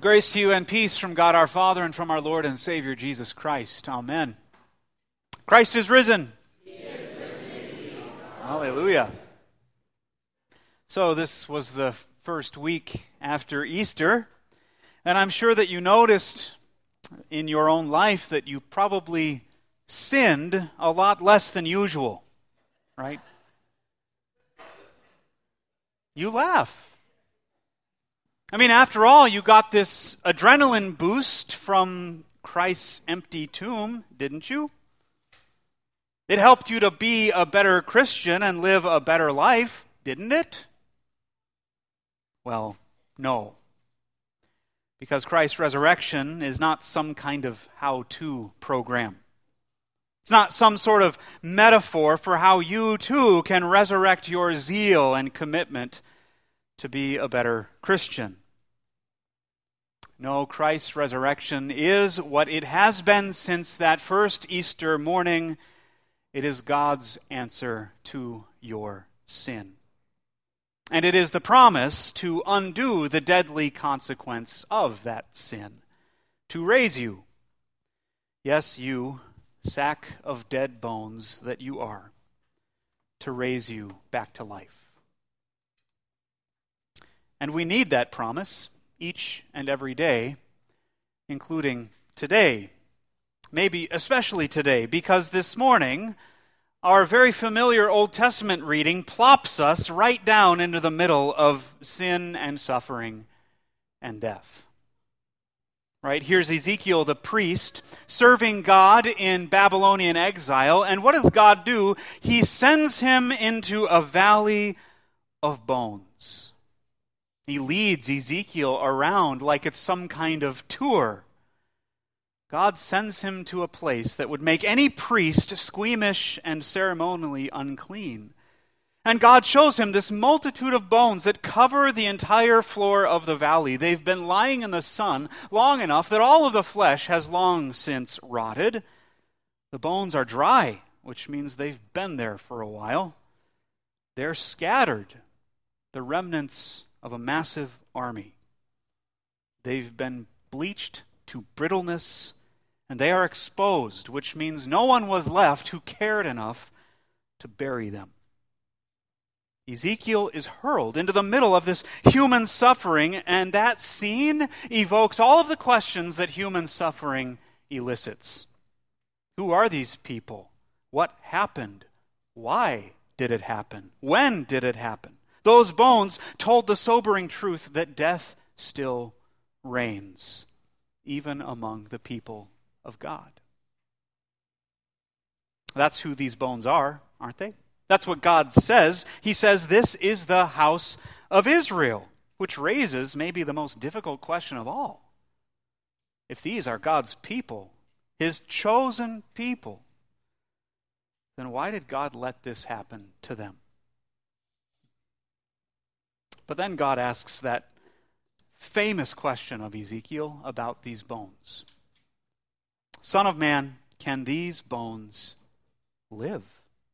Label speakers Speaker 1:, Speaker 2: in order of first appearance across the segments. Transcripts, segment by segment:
Speaker 1: Grace to you and peace from God our Father and from our Lord and Savior Jesus Christ. Amen. Christ is risen.
Speaker 2: He is risen indeed.
Speaker 1: Hallelujah. So this was the first week after Easter, and I'm sure that you noticed in your own life that you probably sinned a lot less than usual, right? You laugh. I mean, after all, you got this adrenaline boost from Christ's empty tomb, didn't you? It helped you to be a better Christian and live a better life, didn't it? Well, no. Because Christ's resurrection is not some kind of how-to program. It's not some sort of metaphor for how you too can resurrect your zeal and commitment to be a better Christian. No, Christ's resurrection is what it has been since that first Easter morning. It is God's answer to your sin. And it is the promise to undo the deadly consequence of that sin, to raise you. Yes, you, sack of dead bones that you are, to raise you back to life. And we need that promise each and every day, including today. Maybe especially today, because this morning, our very familiar Old Testament reading plops us right down into the middle of sin and suffering and death. Right? Here's Ezekiel the priest serving God in Babylonian exile, and what does God do? He sends him into a valley of bones. He leads Ezekiel around like it's some kind of tour. God sends him to a place that would make any priest squeamish and ceremonially unclean. And God shows him this multitude of bones that cover the entire floor of the valley. They've been lying in the sun long enough that all of the flesh has long since rotted. The bones are dry, which means they've been there for a while. They're scattered, the remnants of a massive army. They've been bleached to brittleness, and they are exposed, which means no one was left who cared enough to bury them. Ezekiel is hurled into the middle of this human suffering, and that scene evokes all of the questions that human suffering elicits. Who are these people? What happened? Why did it happen? When did it happen? Those bones told the sobering truth that death still reigns, even among the people of God. That's who these bones are, aren't they? That's what God says. He says this is the house of Israel, which raises maybe the most difficult question of all. If these are God's people, his chosen people, then why did God let this happen to them? But then God asks that famous question of Ezekiel about these bones. Son of man, can these bones live?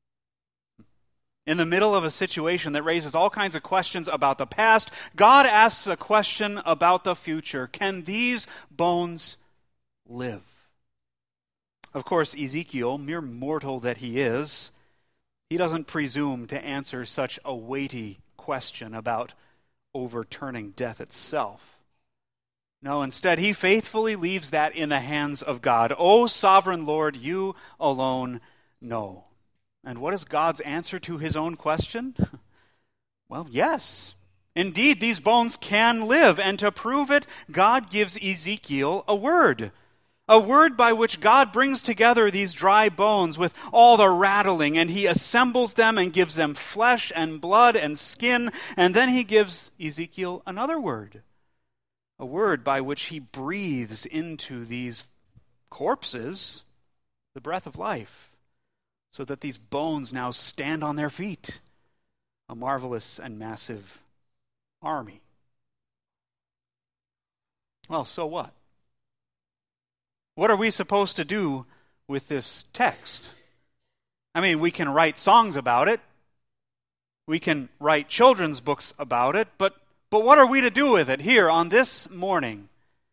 Speaker 1: In the middle of a situation that raises all kinds of questions about the past, God asks a question about the future. Can these bones live? Of course, Ezekiel, mere mortal that he is, he doesn't presume to answer such a weighty question about overturning death itself. No, instead, he faithfully leaves that in the hands of God. O sovereign Lord, you alone know. And what is God's answer to his own question? Well, yes. Indeed, these bones can live. And to prove it, God gives Ezekiel a word by which God brings together these dry bones with all the rattling, and he assembles them and gives them flesh and blood and skin. And then he gives Ezekiel another word, a word by which he breathes into these corpses the breath of life, so that these bones now stand on their feet, a marvelous and massive army. Well, so what? What are we supposed to do with this text? I mean, we can write songs about it. We can write children's books about it. But what are we to do with it here on this morning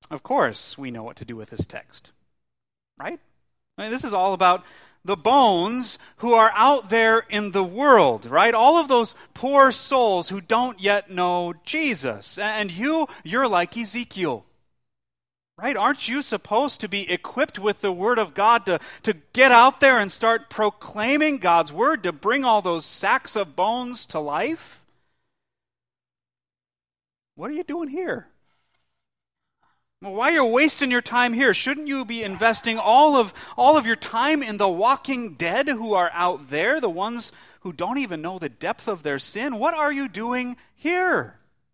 Speaker 1: Of course, we know what to do with this text, right? I mean, this is all about the bones who are out there in the world, right? All of those poor souls who don't yet know Jesus. And you're like Ezekiel, right? Aren't you supposed to be equipped with the Word of God to get out there and start proclaiming God's Word, to bring all those sacks of bones to life? What are you doing here? Well, why are you wasting your time here? Shouldn't you be investing all of your time in the walking dead who are out there, the ones who don't even know the depth of their sin? What are you doing here?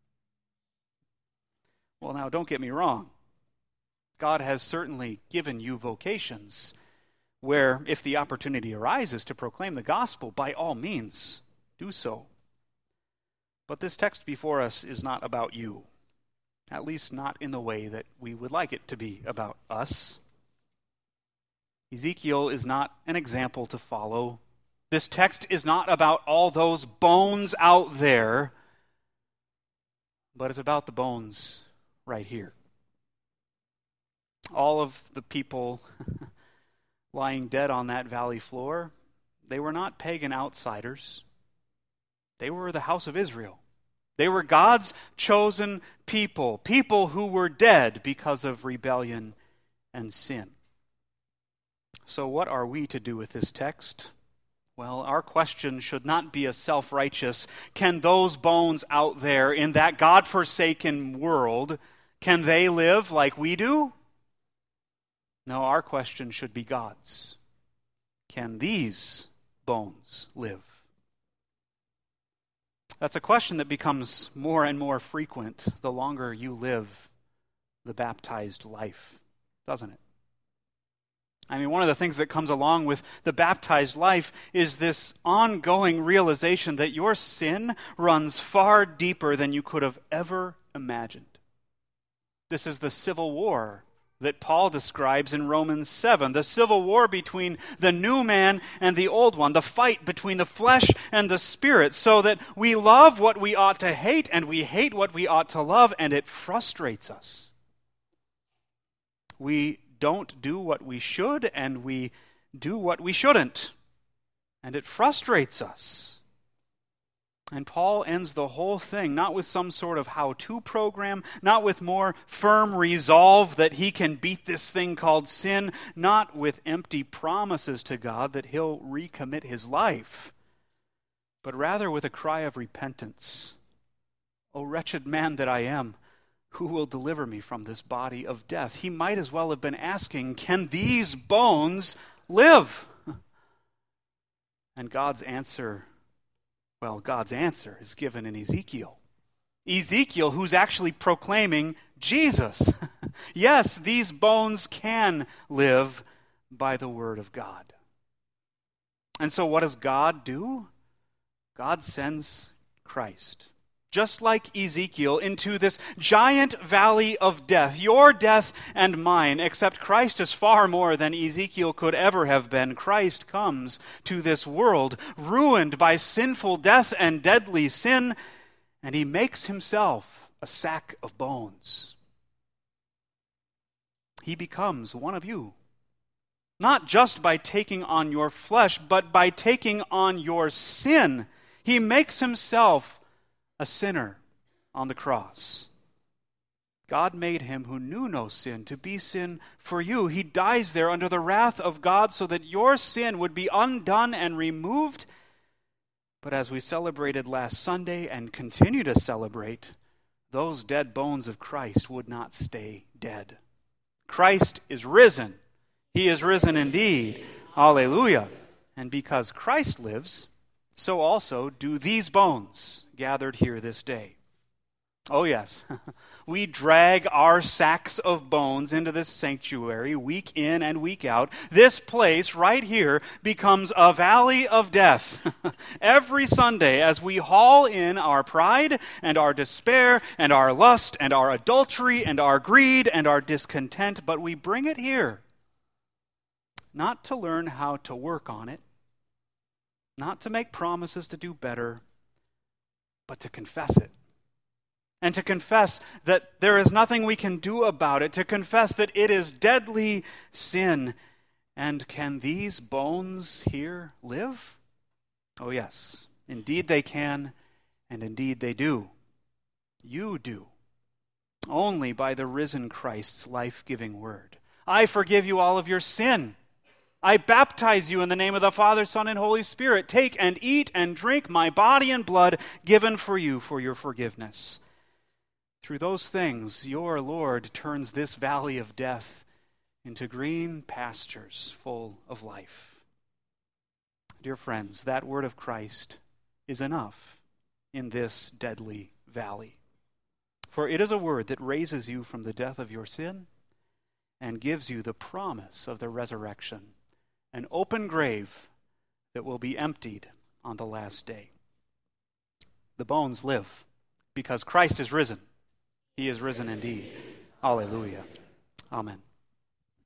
Speaker 1: Well, now, don't get me wrong. God has certainly given you vocations where, if the opportunity arises to proclaim the gospel, by all means, do so. But this text before us is not about you. At least not in the way that we would like it to be about us. Ezekiel is not an example to follow. This text is not about all those bones out there, but it's about the bones right here. All of the people lying dead on that valley floor, they were not pagan outsiders. They were the house of Israel. They were God's chosen people, people who were dead because of rebellion and sin. So what are we to do with this text? Well, our question should not be a self-righteous, can those bones out there in that God-forsaken world, can they live like we do? No, our question should be God's. Can these bones live? That's a question that becomes more and more frequent the longer you live the baptized life, doesn't it? I mean, one of the things that comes along with the baptized life is this ongoing realization that your sin runs far deeper than you could have ever imagined. This is the civil war that Paul describes in Romans 7, the civil war between the new man and the old one, the fight between the flesh and the spirit, so that we love what we ought to hate and we hate what we ought to love, and it frustrates us. We don't do what we should and we do what we shouldn't, and it frustrates us. And Paul ends the whole thing not with some sort of how-to program, not with more firm resolve that he can beat this thing called sin, not with empty promises to God that he'll recommit his life, but rather with a cry of repentance. O wretched man that I am, who will deliver me from this body of death? He might as well have been asking, can these bones live? And God's answer is given in Ezekiel. Ezekiel, who's actually proclaiming Jesus. Yes, these bones can live by the word of God. And so what does God do? God sends Christ, just like Ezekiel, into this giant valley of death, your death and mine, except Christ is far more than Ezekiel could ever have been. Christ comes to this world ruined by sinful death and deadly sin, and he makes himself a sack of bones. He becomes one of you, not just by taking on your flesh, but by taking on your sin. He makes himself a sinner on the cross. God made him who knew no sin to be sin for you. He dies there under the wrath of God so that your sin would be undone and removed. But as we celebrated last Sunday and continue to celebrate, those dead bones of Christ would not stay dead. Christ is risen. He is risen indeed. Alleluia. And because Christ lives, so also do these bones gathered here this day. Oh yes, we drag our sacks of bones into this sanctuary week in and week out. This place right here becomes a valley of death every Sunday as we haul in our pride and our despair and our lust and our adultery and our greed and our discontent, but we bring it here not to learn how to work on it, not to make promises to do better, but to confess it and to confess that there is nothing we can do about it, to confess that it is deadly sin. And can these bones here live? Oh yes, indeed they can, and indeed they do. You do. Only by the risen Christ's life-giving word. I forgive you all of your sin. I baptize you in the name of the Father, Son, and Holy Spirit. Take and eat and drink my body and blood given for you for your forgiveness. Through those things, your Lord turns this valley of death into green pastures full of life. Dear friends, that word of Christ is enough in this deadly valley. For it is a word that raises you from the death of your sin and gives you the promise of the resurrection, an open grave that will be emptied on the last day. The bones live because Christ is risen. He is risen indeed. Alleluia. Amen.